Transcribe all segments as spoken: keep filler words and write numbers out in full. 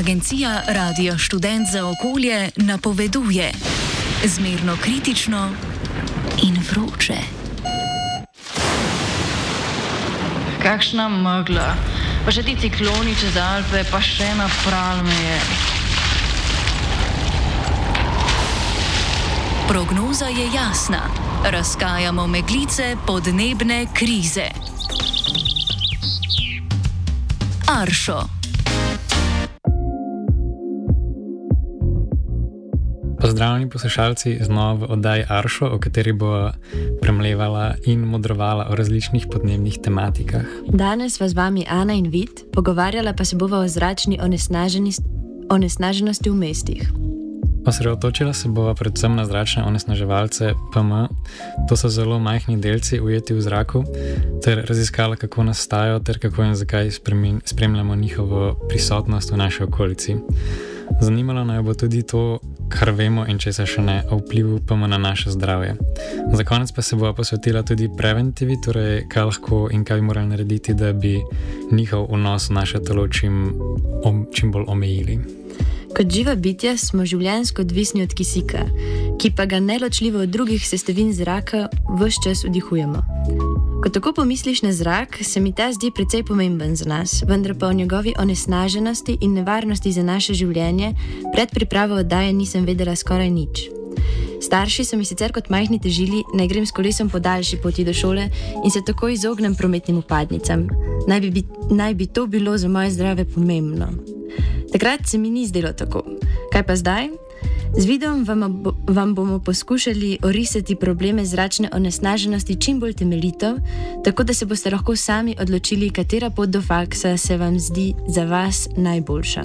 Agencija Radio Študent za okolje napoveduje zmerno kritično in vroče. Kakšna megla, pa še ti cikloni čez Alpe, pa še napral me je. Prognoza je jasna. Razkajamo meglice podnebne krize. Aršo. Pozdravljeni poslušalci, znova v oddaji Aršo, o kateri bo premlevala in modrovala o različnih podnebnih tematikah. Danes sva z vami Ana in Vid, pogovarjala pa se bova o zračni onesnaženosti v mestih. Osredotočila se bova predvsem na zračne onesnaževalce P M, to so zelo majhni delci ujeti v zraku, ter raziskala, kako nastajajo ter kako in zakaj spremljamo njihovo prisotnost v naši okolici. Zanimalo naj bo tudi to, kar vemo in česa še ne, o vplivu P M na naše zdravje. Za konec pa se bova posvetila tudi preventivi, torej kaj lahko in kaj bi morali narediti, da bi njihov vnos v naše telo čim, čim bolj omejili. Kot živa bitja smo življenjsko odvisni od kisika, ki pa ga neločljivo od drugih sestavin zraka ves čas vdihujemo. Ko tako pomisliš na zrak, se mi ta zdi precej pomemben za nas, vendar pa o njegovi onesnaženosti in nevarnosti za naše življenje pred pripravo oddaje nisem vedela skoraj nič. Starši so mi sicer kot majhni težili, naj grem s kolesom po daljši poti do šole in se tako izognem prometnim vpadnicam. Naj bi, naj bi to bilo za moje zdrave pomembno. Takrat se mi ni zdelo tako. Kaj pa zdaj? Z videom vam, vam bomo poskušali orisati probleme zračne onesnaženosti čim bolj temeljito, tako da se boste lahko sami odločili, katera pot do faksa se vam zdi za vas najboljša.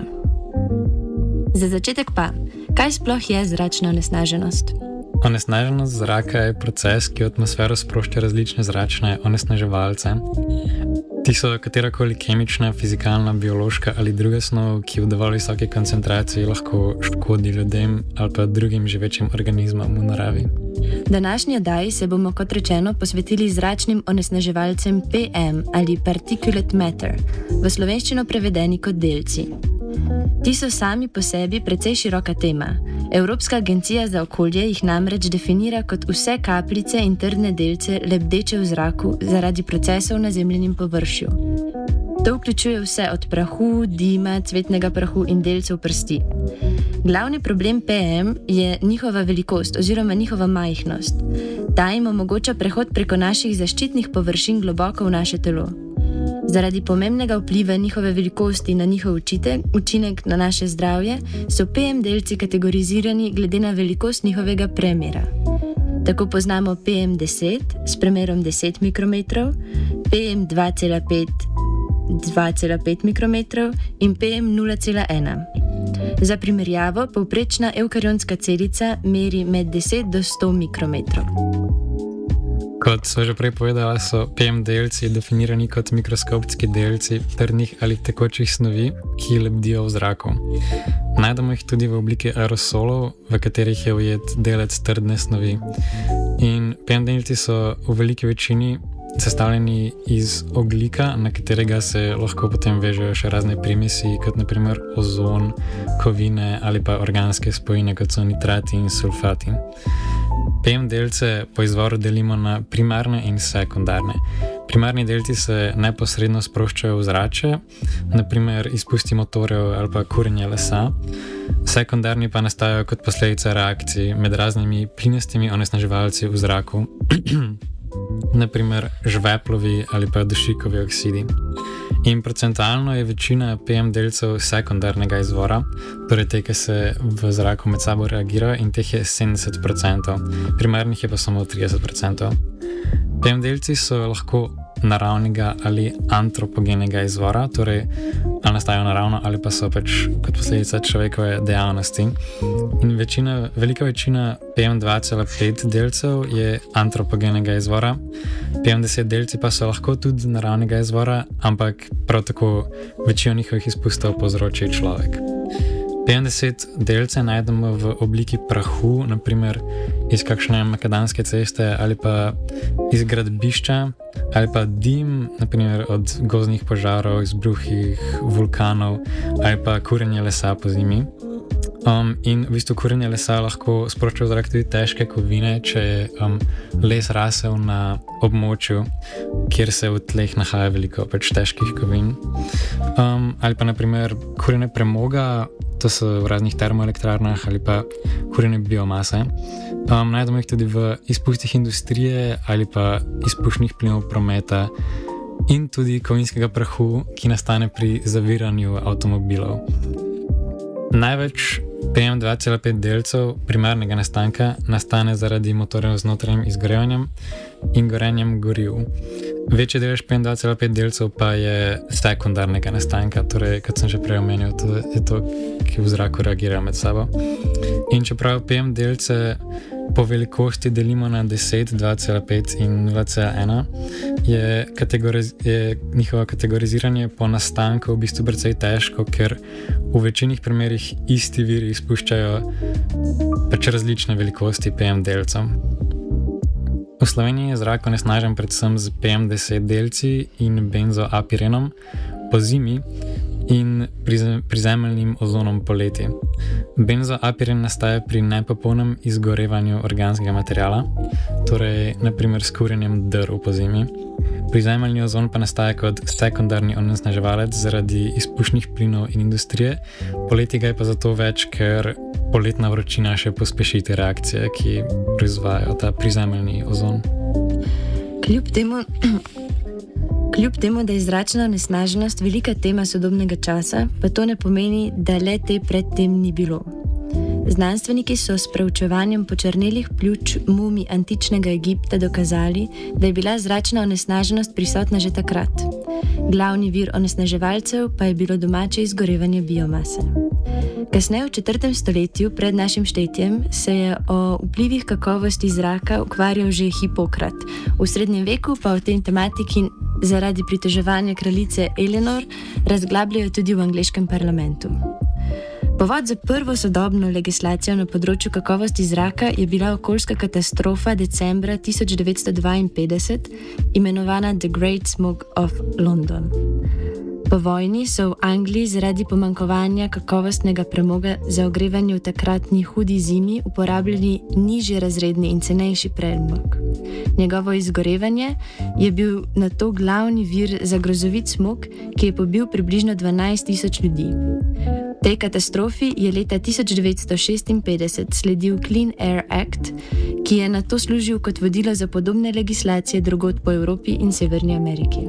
Za začetek pa, kaj sploh je zračna onesnaženost? Onesnaženost zraka je proces, ki v atmosfero sprošča različne zračne onesnaževalce. Ti so katerakoli kemična, fizikalna, biološka ali druga snov, ki v dovolj visoki koncentraciji lahko škodi ljudem ali pa drugim živečim organizmom v naravi. V današnji oddaji se bomo, kot rečeno, posvetili zračnim onesnaževalcem P M ali particulate matter, v slovenščino prevedeni kot delci. Ti so sami po sebi precej široka tema. Evropska agencija za okolje jih namreč definira kot vse kapljice in trdne delce lebdeče v zraku zaradi procesov na zemljenem površju. To vključuje vse od prahu, dima, cvetnega prahu in delcev prsti. Glavni problem P M je njihova velikost oziroma njihova majhnost. Ta jim omogoča prehod preko naših zaščitnih površin globoko v naše telo. Zaradi pomembnega vpliva njihove velikosti na njihov učitek, učinek na naše zdravje, so P M delci kategorizirani glede na velikost njihovega premera. Tako poznamo P M deset s premerom deset mikrometrov, P M dva cela pet dva cela pet mikrometrov in P M nula cela ena. Za primerjavo, povprečna evkarionska celica meri med deset do sto mikrometrov. Kot so že prej povedala, so P M delci definirani kot mikroskopski delci trdnih ali tekočih snovi, ki lebdijo v zraku. Najdemo jih tudi v obliki aerosolov, v katerih je ujet delec trdne snovi. In P M delci so v veliki večini sestavljeni iz ogljika, na katerega se lahko potem vežejo še razne primesi, kot naprimer ozon, kovine ali pa organske spojine, kot so nitrati in sulfati. P M delce po izvoru delimo na primarne in sekundarne. Primarni delci se neposredno sproščajo v zrače, naprimer izpusti motorjev ali pa kurjenje lesa. Sekundarni pa nastajajo kot posledica reakcij med raznimi plinastimi onesnaževalci v zraku, naprimer žveplovi ali pa dušikovi oksidi. In procentualno je večina P M delcev sekundarnega izvora, torej te, ki se v zraku med sabo reagirajo, in teh je sedemdeset procentov, primarnih je pa samo trideset procentov. P M delci so lahko naravnega ali antropogenega izvora, torej ali nastajajo naravno ali pa so pač kot posledica človekove dejavnosti. In večina, velika večina P M dva cela pet delcev je antropogenega izvora, P M deset delci pa so lahko tudi naravnega izvora, ampak prav tako večino njihovih izpustov povzroči človek. P M deset delce najdemo v obliki prahu, naprimer iz kakšne makadamske ceste ali pa iz gradbišča, ali pa dim, naprimer od gozdnih požarov, izbruhih vulkanov ali pa kurjenje lesa po zimi. Um, in v bistvu kurjenje lesa lahko sprošča v zrak tudi težke kovine, če je um, les rasel na območju, kjer se v tleh nahaja veliko pač težkih kovin. Um, ali pa naprimer kurjenje premoga, to so v raznih termoelektrarnah ali pa kurjenje biomase. Um, najdemo jih tudi v izpustih industrije ali pa izpušnih plinov prometa in tudi kovinskega prahu, ki nastane pri zaviranju avtomobilov. Največ P M dva cela pet delcev primarnega nastanka nastane zaradi motorjev z notranjim izgorevanjem in gorenjem goriv. Večji delež P M dva cela pet delcev pa je sekundarnega nastanka, torej, kot sem že prej omenil, to je to, ki v zraku reagira med sabo. In čeprav P M delce po velikosti delimo na deset, dva cela pet in nula cela ena, je, kategoriz- je njihovo kategoriziranje po nastanku v bistvu precej težko, ker v večini primerih isti viri izpuščajo pač različne velikosti P M delcev. V Sloveniji je zrak onesnažen predvsem z P M deset delci in benzoapirenom po zimi in prizemeljnim ozonom poleti. Benzoapiren nastaja pri nepopolnem izgorevanju organskega materiala, torej naprimer s kurjenjem drv po zimi. Prizemeljni ozon pa nastaja kot sekundarni onesnaževalec zaradi izpušnih plinov in industrije, poleti ga je pa zato več, ker poletna vročina še pospeši te reakcije, ki proizvajajo ta prizemeljni ozon. Kljub temu, kljub temu, da je zračna onesnaženost velika tema sodobnega časa, pa to ne pomeni, da le te predtem ni bilo. Znanstveniki so s preučevanjem počrnelih pljuč mumij antičnega Egipta dokazali, da je bila zračna onesnaženost prisotna že takrat. Glavni vir onesnaževalcev pa je bilo domače izgorevanje biomase. Kasneje v četrtem stoletju pred našim štetjem se je o vplivih kakovosti zraka ukvarjal že Hipokrat. V srednjem veku pa o tem tematiki zaradi pritoževanja kraljice Eleanor razglabljajo tudi v angleškem parlamentu. Povod za prvo sodobno legislacijo na področju kakovosti zraka je bila okoljska katastrofa decembra tisoč devetsto dvainpetdeset, imenovana The Great Smog of London. Po vojni so v Angliji zaradi pomanjkovanja kakovostnega premoga za ogrevanje v takratni hudi zimi uporabljali nižje razredni in cenejši premog. Njegovo izgorevanje je bil nato glavni vir za grozovit smog, ki je pobil približno dvanajst tisoč ljudi. Tej katastrofi je leta tisoč devetsto šestinpetdeset sledil Clean Air Act, ki je nato služil kot vodilo za podobne legislacije drugod po Evropi in Severni Ameriki.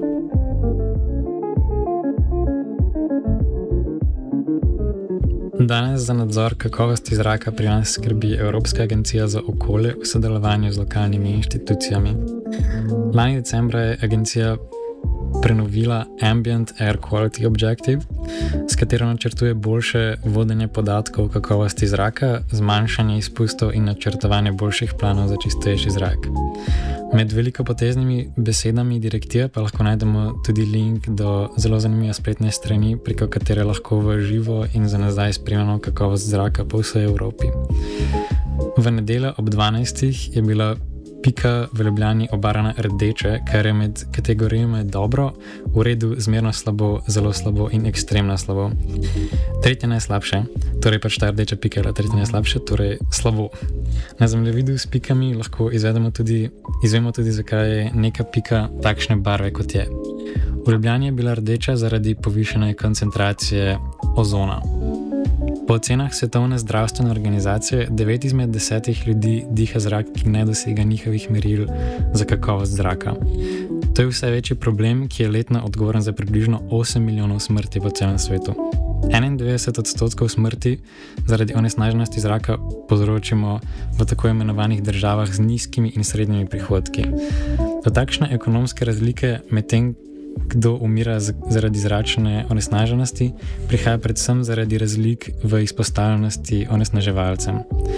Danes za nadzor kakovosti zraka pri nas skrbi Evropska agencija za okolje v sodelovanju z lokalnimi inštitucijami. Lani decembra je agencija prenovila Ambient Air Quality Objective, s katero načrtuje boljše vodenje podatkov o kakovosti zraka, zmanjšanje izpustov in načrtovanje boljših planov za čistejši zrak. Med velikopoteznimi besedami direktive pa lahko najdemo tudi link do zelo zanimive spletne strani, preko katere lahko v živo in za nazaj spremljamo kakovost zraka po vsej Evropi. V nedeljo ob dvanajstih je bila pika v Ljubljani obarana rdeče, kar je med kategorijami dobro, v redu, zmerno slabo, zelo slabo in ekstremno slabo. Tretje najslabše, torej pač ta rdeča pika je tretje najslabše, torej slabo. Na zemljevidu s pikami lahko izvedemo tudi, izvemo tudi, zakaj je neka pika takšne barve, kot je. V Ljubljani je bila rdeča zaradi povišene koncentracije ozona. Po ocenah Svetovne zdravstvene organizacije devet izmed desetih ljudi diha zrak, ki ne dosega njihovih meril za kakovost zraka. To je vse večji problem, ki je letno odgovoren za približno osem milijonov smrti po celem svetu. enaindevetdeset odstotkov smrti zaradi onesnaženosti zraka povzročimo v tako imenovanih državah z nizkimi in srednjimi prihodki. Do takšne ekonomske razlike med tem, kdo umira zaradi zračne onesnaženosti, prihaja predvsem zaradi razlik v izpostavljenosti onesnaževalcem.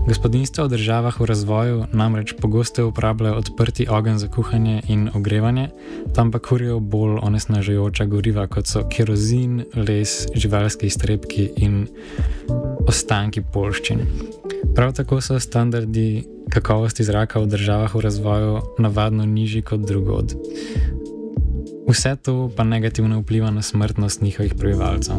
Gospodinjstva v državah v razvoju namreč pogosto uporabljajo odprti ogenj za kuhanje in ogrevanje, tam pa kurijo bolj onesnažujoča goriva, kot so kerozin, les, živalski iztrebki in ostanki poljščin. Prav tako so standardi kakovosti zraka v državah v razvoju navadno nižji kot drugod. Vse to pa negativno vpliva na smrtnost njihovih prebivalcev.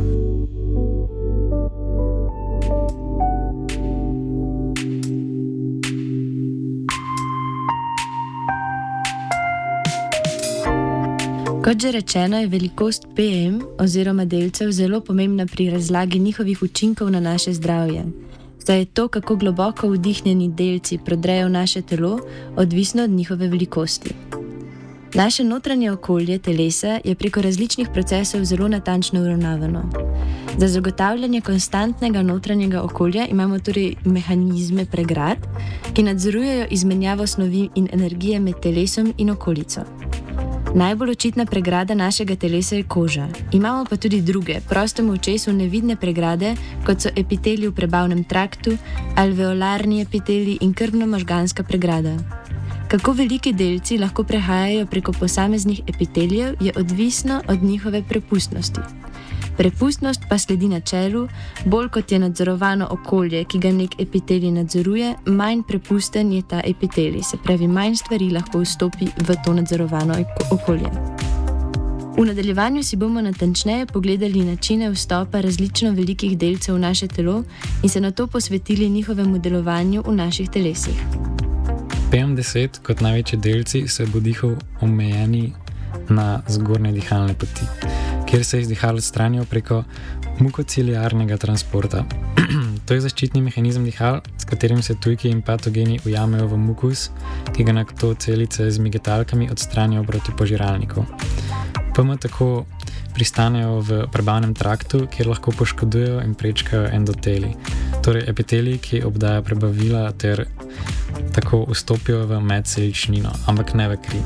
Kot že rečeno, je velikost P M oziroma delcev zelo pomembna pri razlagi njihovih učinkov na naše zdravje. Saj je to, kako globoko vdihnjeni delci prodrejo v naše telo, odvisno od njihove velikosti. Naše notranje okolje telesa je preko različnih procesov zelo natančno uravnavano. Za zagotavljanje konstantnega notranjega okolja imamo torej mehanizme pregrad, ki nadzorujejo izmenjavo snovi in energije med telesom in okolico. Najbolj očitna pregrada našega telesa je koža. Imamo pa tudi druge, prostemu očesu nevidne pregrade, kot so epitelij v prebavnem traktu, alveolarni epitelij in krvno-možganska pregrada. Kako veliki delci lahko prehajajo preko posameznih epitelijev, je odvisno od njihove prepustnosti. Prepustnost pa sledi načelu, bolj kot je nadzorovano okolje, ki ga nek epitelij nadzoruje, manj prepusten je ta epitelij, se pravi, manj stvari lahko vstopi v to nadzorovano okolje. V nadaljevanju si bomo natančneje pogledali načine vstopa različno velikih delcev v naše telo in se nato posvetili njihovemu delovanju v naših telesih. P M deset kot največji delci so bodihov omejeni na zgornje dihalne poti, kjer se izdihalo odstranijo preko mukociliarnega transporta. To je zaščitni mehanizem dihal, s katerim se tujki in patogeni ujamejo v mukus, ki ga nato celice z migetalkami odstranijo proti požiralniku. P M tako pristanejo v prebavnem traktu, kjer lahko poškodujejo in prečkajo endoteli, torej epitelij, ki obdaja prebavila ter tako vstopijo v medceličnino, ampak ne v kri.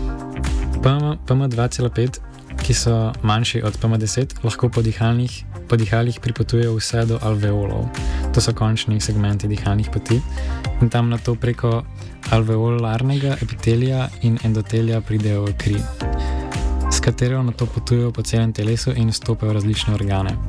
P M dva cela pet, ki so manjši od P M deset, lahko po dihalnih, po dihalih pripotujejo vse do alveolov. To so končni segmenti dihalnih poti in tam nato preko alveolarnega epitelija in endotelija pridejo v kri, s katero nato potujejo po celem telesu in vstopajo v različne organe.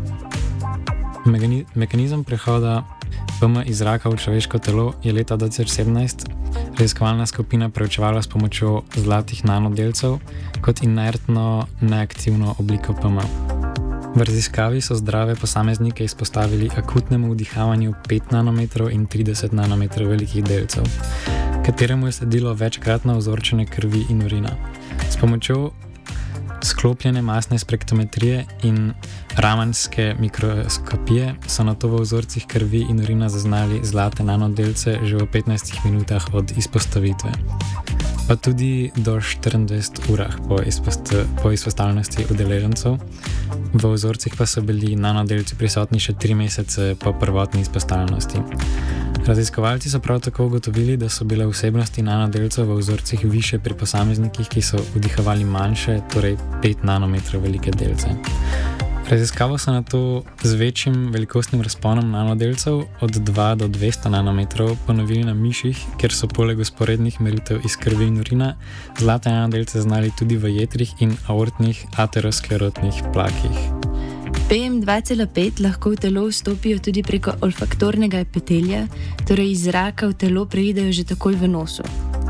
Mehanizem prehoda P M iz zraka v človeško telo je leta dva tisoč sedemnajst raziskovalna skupina preučevala s pomočjo zlatih nanodelcev kot inertno, neaktivno obliko P M. V raziskavi so zdrave posameznike izpostavili akutnemu vdihavanju pet nanometrov in trideset nanometrov velikih delcev, kateremu je sledilo večkratno vzorčenje krvi in urina. S pomočjo sklopljene masne spektrometrije in ramanske mikroskopije so nato v vzorcih krvi in urina zaznali zlate nanodelce že v petnajstih minutah od izpostavitve, pa tudi do štiriindvajset urah po, izpost po izpostavljenosti udeležencev. V vzorcih pa so bili nanodelci prisotni še tri mesece po prvotni izpostavljenosti. Raziskovalci so prav tako ugotovili, da so bile vsebnosti nanodelcev v vzorcih više pri posameznikih, ki so vdihavali manjše, torej pet nanometrov velike delce. Raziskavo so nato z večjim velikostnim razponom nanodelcev od dva do dvesto nanometrov ponovili na miših, kjer so poleg vzporednih meritev iz krvi in urina zlate nanodelce znali tudi v jetrih in aortnih aterosklerotnih plakih. P M dva cela pet lahko v telo vstopijo tudi preko olfaktornega epitelija, torej iz zraka v telo preidejo že takoj v nosu.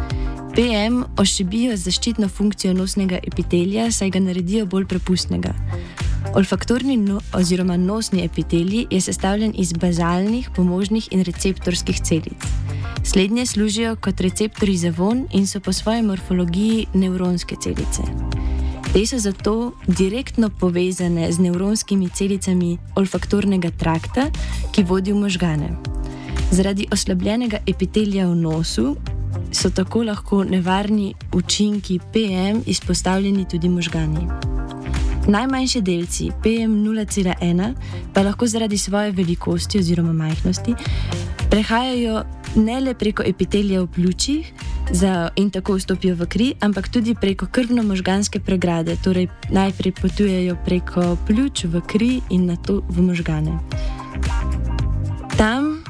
P M ošibijo zaščitno funkcijo nosnega epitelija, saj ga naredijo bolj prepustnega. Olfaktorni no, oziroma nosni epitelij je sestavljen iz bazalnih, pomožnih in receptorskih celic. Slednje služijo kot receptorji za vonj in so po svoji morfologiji nevronske celice. Te so zato direktno povezane z nevronskimi celicami olfaktornega trakta, ki vodi v možgane. Zaradi oslabljenega epitelija v nosu so tako lahko nevarni učinki P M izpostavljeni tudi možgani. Najmanjši delci P M nula cela ena pa lahko zaradi svoje velikosti oziroma majhnosti prehajajo ne le preko epitelija v pljučih za, in tako vstopijo v kri, ampak tudi preko krvno-možganske pregrade, torej najprej potujejo preko pljuč v kri in nato v možgane. Tam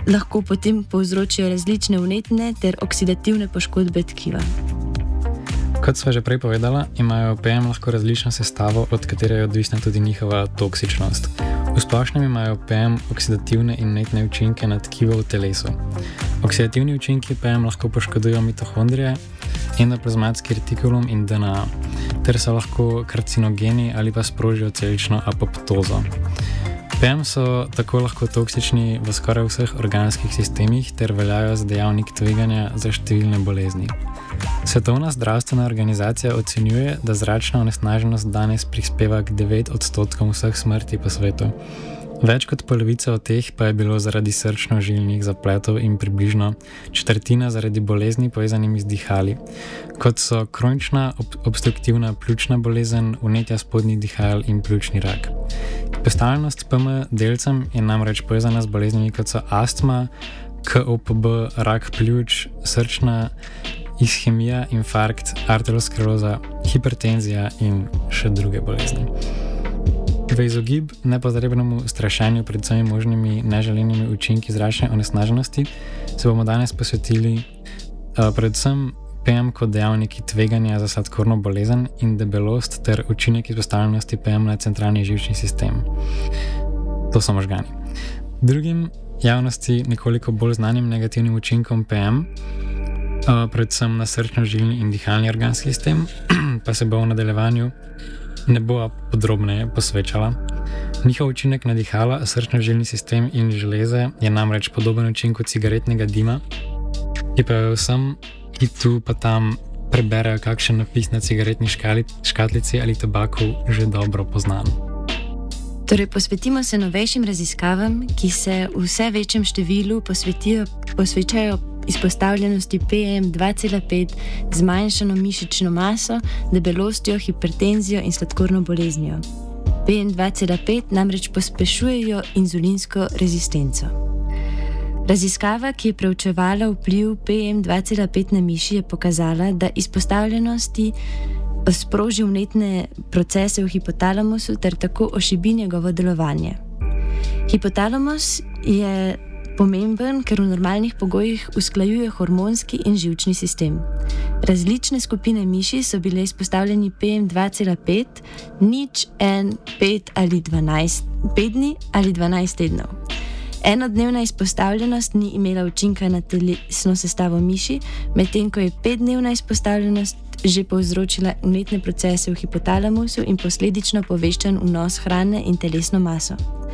lahko potem povzročijo različne vnetne ter oksidativne poškodbe tkiva. Kot sva že prej povedala, imajo P M lahko različno sestavo, od katere je odvisna tudi njihova toksičnost. V splošnem imajo P M oksidativne in vnetne učinke na tkivo v telesu. Oksidativni učinki P M lahko poškodujejo mitohondrije, endoplazmatski retikulum in D N A, ter so lahko karcinogeni ali pa sprožijo celično apoptozo. P M so tako lahko toksični v skoraj vseh organskih sistemih ter veljajo za dejavnik tveganja za številne bolezni. Svetovna zdravstvena organizacija ocenjuje, da zračna onesnaženost danes prispeva k devet odstotkom vseh smrti po svetu. Več kot polovica od teh pa je bilo zaradi srčno-žilnih zapletov in približno četrtina zaradi bolezni povezanimi z dihali, kot so kronična ob- obstruktivna pljučna bolezen, vnetja spodnjih dihal in pljučni rak. Izpostavljenost P M delcem je namreč povezana z boleznimi, kot so astma, K O P B, rak pljuč, srčna ishemija, infarkt, arterioskleroza, hipertenzija in še druge bolezni. V izogib nepotrebnemu strašenju pred vsemi možnimi neželenimi učinki zračne onesnaženosti se bomo danes posvetili uh, predvsem P M kot dejavniki tveganja za sladkorno bolezen in debelost ter učinek izpostavljenosti P M na centralni živčni sistem. To so možgani. Drugim javnosti nekoliko bolj znanim negativnim učinkom P M, uh, predvsem na srčno-žilni in dihalni organski sistem, pa se bo v nadaljevanju ne bo podrobneje posvečala. Njihov učinek na dihala, srčno-žilni sistem in železe je namreč podoben učinku cigaretnega dima, ki pa je vsem, ki tu pa tam preberejo kakšen napis na cigaretni škali, škatlici ali tobaku, že dobro poznan. Torej, posvetimo se novejšim raziskavam, ki se v vse večjem številu posvetijo, posvečajo izpostavljenosti P M dva cela pet, zmanjšano mišično maso, debelostjo, hipertenzijo in sladkorno boleznijo. P M dva cela pet namreč pospešujejo inzulinsko rezistenco. Raziskava, ki je preučevala vpliv P M dva cela pet na miši, je pokazala, da izpostavljenosti sproži vnetne procese v hipotalamusu ter tako ošibi njegovo delovanje. Hipotalamus je pomemben, ker v normalnih pogojih usklajuje hormonski in živčni sistem. Različne skupine miši so bile izpostavljeni P M dva cela pet, nič, en, pet ali dvanajst, pet dni ali dvanajst tednov. Enodnevna izpostavljenost ni imela učinka na telesno sestavo miši, medtem ko je petdnevna izpostavljenost že povzročila vnetne procese v hipotalamusu in posledično povečan vnos hrane in telesno maso.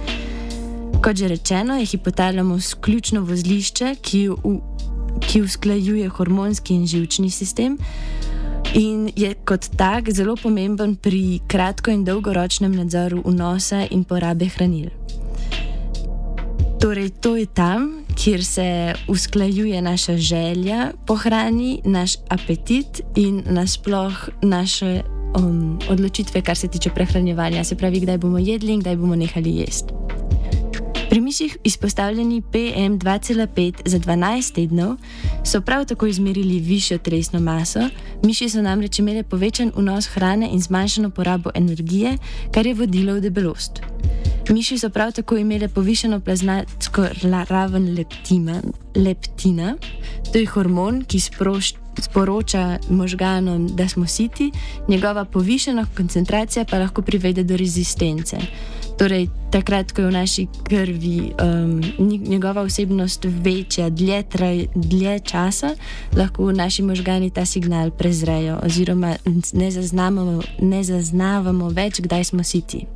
Kot že rečeno, je hipotalamus ključno vozlišče, ki, v, ki usklajuje hormonski in živčni sistem in je kot tak zelo pomemben pri kratko- in dolgoročnem nadzoru vnosa in porabe hranil. Torej, to je tam, kjer se usklajuje naša želja po hrani, naš apetit in nasploh naše um, odločitve, kar se tiče prehranjevanja, se pravi, kdaj bomo jedli in kdaj bomo nehali jesti. Pri miših izpostavljeni P M dva cela pet za dvanajst tednov so prav tako izmerili višjo telesno maso, miši so namreč imele povečan vnos hrane in zmanjšano porabo energije, kar je vodilo v debelost. Miši so prav tako imele povišeno plazmatsko raven leptima, leptina, to je hormon, ki sproš, sporoča možganom, da smo siti, njegova povišena koncentracija pa lahko privede do rezistence. Torej, takrat, ko je v naši krvi um, njegova vsebnost večja dlje, traj, dlje časa, lahko naši možgani ta signal prezrejo oziroma ne zaznavamo, ne zaznavamo več, kdaj smo siti.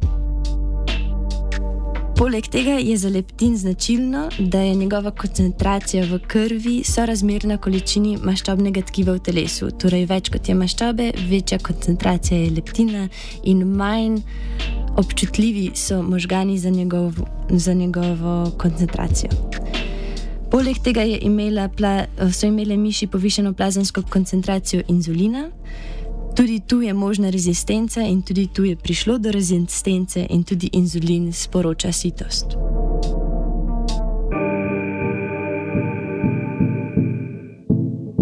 Poleg tega je za leptin značilno, da je njegova koncentracija v krvi sorazmerna količini maščobnega tkiva v telesu. Torej, več kot je maščobe, večja koncentracija je leptina in manj občutljivi so možgani za njegovo, za njegovo koncentracijo. Poleg tega je imela, so imele miši povišeno plazemsko koncentracijo inzulina. Tudi tu je možna rezistenca in tudi tu je prišlo do rezistence in tudi inzulin sporoča sitost.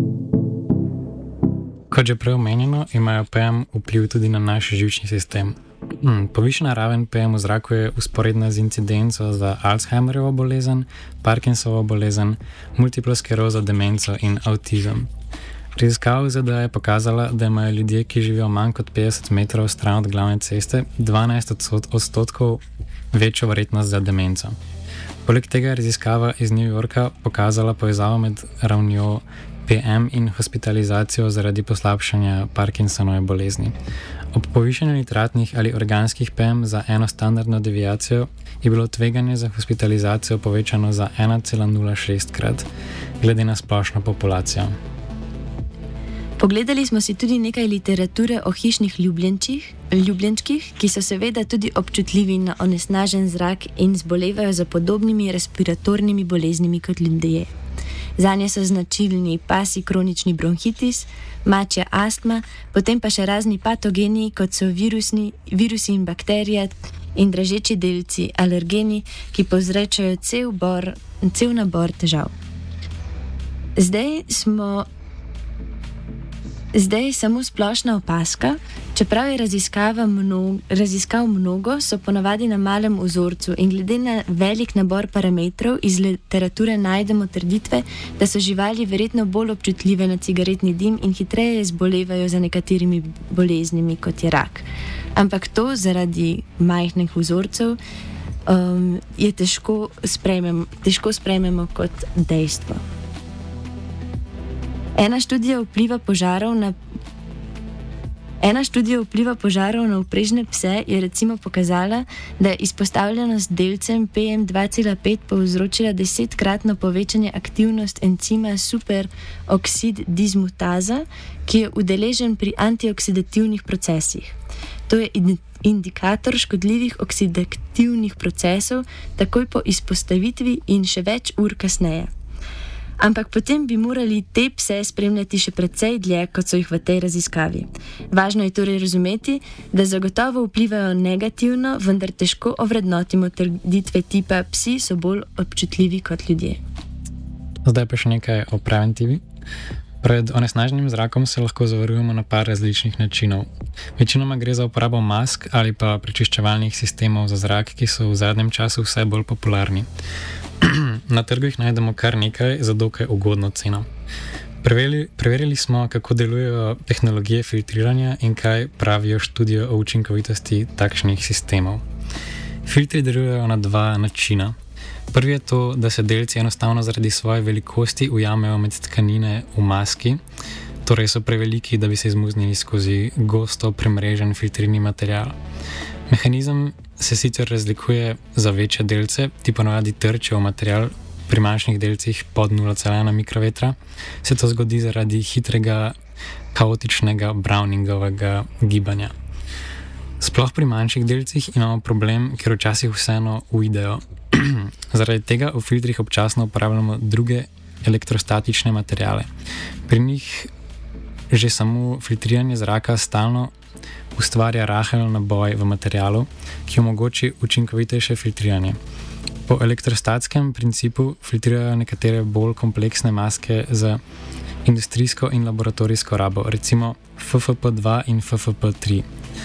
Kot že prej omenjeno, imajo P M vpliv tudi na naš živčni sistem. Hmm, povišena raven P M v zraku je usporedna z incidenco za Alzheimerjevo bolezen, Parkinsovo bolezen, multiplo sklerozo, demenco in avtizem. Raziskava v Z D A je pokazala, da imajo ljudje, ki živijo manj kot petdeset metrov stran od glavne ceste, dvanajst odstotkov večjo verjetnost za demenco. Poleg tega je raziskava iz New Yorka pokazala povezavo med ravnjo P M in hospitalizacijo zaradi poslabšanja Parkinsonove bolezni. Ob povišanju nitratnih ali organskih P M za eno standardno deviacijo je bilo tveganje za hospitalizacijo povečano za ena cela nula šest krat, glede na splošno populacijo. Pogledali smo si tudi nekaj literature o hišnih ljubljenčih, ljubljenčkih, ki so seveda tudi občutljivi na onesnažen zrak in zbolevajo za podobnimi respiratornimi boleznimi kot ljudje. Zanje so značilni pasji kronični bronhitis, mačja astma, potem pa še razni patogeni, kot so virusni, virusi in bakterije in dražeči delci, alergeni, ki povzročajo cel, bor, cel nabor težav. Zdaj smo Zdaj samo splošna opaska, čeprav je raziskava mnogo, raziskav mnogo, so ponavadi na malem vzorcu in glede na velik nabor parametrov iz literature najdemo trditve, da so živali verjetno bolj občutljive na cigaretni dim in hitreje zbolevajo za nekaterimi boleznimi, kot je rak. Ampak to zaradi majhnih vzorcev um, je težko sprejmemo, težko sprejmemo kot dejstvo. Ena študija vpliva požarov na Ena študija vpliva požarov na vprežne pse je recimo pokazala, da je izpostavljenost delcem P M dva cela pet povzročila desetkratno povečanje aktivnost encima superoksid dismutaza, ki je udeležen pri antioksidativnih procesih. To je indikator škodljivih oksidativnih procesov takoj po izpostavitvi in še več ur kasneje. Ampak potem bi morali te pse spremljati še precej dlje, kot so jih v tej raziskavi. Važno je torej razumeti, da zagotovo vplivajo negativno, vendar težko ovrednotimo trditve tipa psi so bolj občutljivi kot ljudje. Zdaj pa še nekaj o preventivi. Pred onesnaženim zrakom se lahko zavarujemo na par različnih načinov. Večinoma gre za uporabo mask ali pa prečiščevalnih sistemov za zrak, ki so v zadnjem času vse bolj popularni. Na trgu jih najdemo kar nekaj za dokaj ugodno ceno. Preverili, preverili smo, kako delujejo tehnologije filtriranja in kaj pravijo študije o učinkovitosti takšnih sistemov. Filtri delujejo na dva načina. Prvi je to, da se delci enostavno zaradi svoje velikosti ujamejo med tkanine v maski, torej so preveliki, da bi se izmuznili skozi gosto premrežen filtrirni material. Mehanizem se sicer razlikuje za večje delce, ti ponavadi trčijo v material, pri manjših delcih pod nula cela ena mikrometra se to zgodi zaradi hitrega, kaotičnega Browningovega gibanja. Sploh pri manjših delcih imamo problem, ker včasih vseeno uidejo. Zaradi tega v filtrih občasno uporabljamo druge elektrostatične materiale. Pri njih že samo filtriranje zraka stalno ustvarja rahel naboj v materialu, ki omogoči učinkovitejše filtriranje. Po elektrostatskem principu filtrirajo nekatere bolj kompleksne maske za industrijsko in laboratorijsko rabo, recimo F F P dva in F F P tri.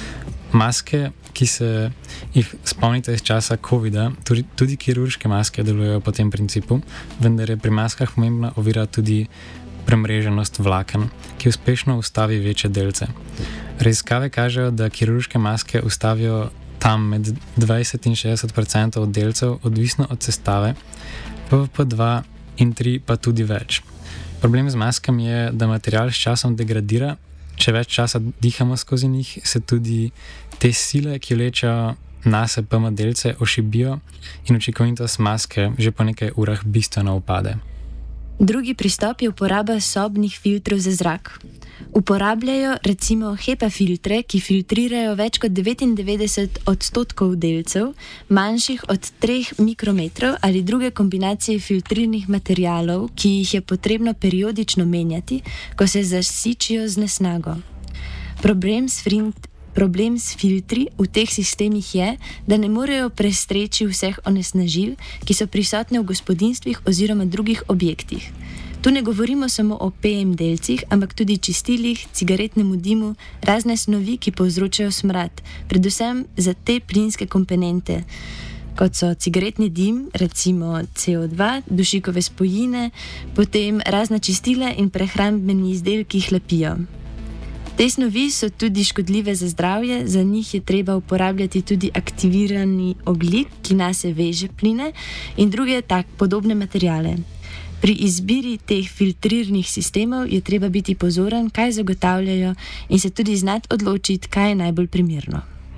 Maske, ki se jih spomnite iz časa covida, tudi, tudi kirurške maske delujejo po tem principu, vendar je pri maskah pomembna ovira tudi premreženost vlaken, ki uspešno ustavi večje delce. Raziskave kažejo, da kirurške maske ustavijo tam med dvajset in šestdeset odstotkov delcev, odvisno od sestave, F F P dva in tri pa tudi več. Problem z maskami je, da material s časom degradira, če več časa dihamo skozi njih, se tudi te sile, ki vlečejo nase P M delce, ošibijo in učinkovitost maske že po nekaj urah bistveno upade. Drugi pristop je uporaba sobnih filtrov za zrak. Uporabljajo recimo HEPA filtre, ki filtrirajo več kot devetindevetdeset odstotkov delcev, manjših od treh mikrometrov ali druge kombinacije filtrirnih materialov, ki jih je potrebno periodično menjati, ko se zasičijo z nesnago. Problem s frint Problem s filtri v teh sistemih je, da ne morejo prestreči vseh onesnažil, ki so prisotne v gospodinjstvih oziroma drugih objektih. Tu ne govorimo samo o P M delcih, ampak tudi čistilih, cigaretnemu dimu, razne snovi, ki povzročajo smrad, predvsem za te plinske komponente, kot so cigaretni dim, recimo C O dva, dušikove spojine, potem razna čistila in prehrambeni izdelki hlapijo. Te snovi so tudi škodljive za zdravje, za njih je treba uporabljati tudi aktivirani ogljik, ki nase veže pline in druge tak podobne materijale. Pri izbiri teh filtrirnih sistemov je treba biti pozoren, kaj zagotavljajo in se tudi znati odločiti, kaj je najbolj primerno.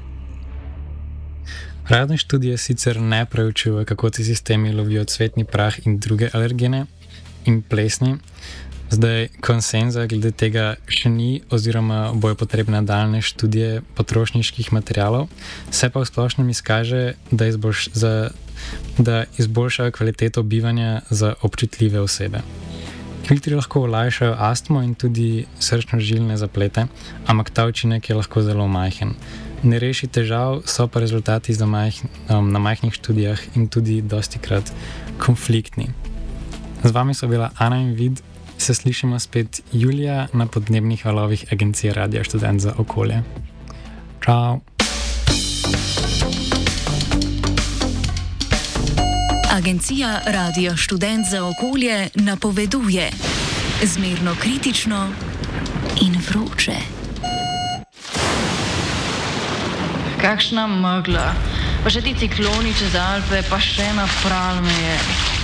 Razne študije sicer ne preučujejo, kako ti sistemi lovijo cvetni prah in druge alergene in plesni. Zdaj, konsenza glede tega še ni, oziroma bojo potrebne nadaljne študije potrošniških materialov, se pa v splošnem izkaže, da, izboljš, za, da izboljšajo kvaliteto bivanja za občutljive osebe. Filtri lahko olajšajo astmo in tudi srčno-žilne zaplete, ampak ta učinek je lahko zelo majhen. Ne reši težav, so pa rezultati za majh, um, na majhnih študijah in tudi dostikrat konfliktni. Z vami so bila Ana in Vid. Se slišimo spet julija na podnebnih valovih agencije Radio Študent za okolje. Čau! Agencija Radio Študent za okolje napoveduje zmerno kritično in vroče. Kakšna megla, pa še ti cikloni čez Alpe, pa še napral me je.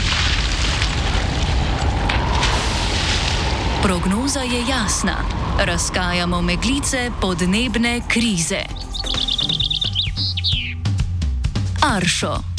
Prognoza je jasna. Razkajamo meglice podnebne krize. Aršo.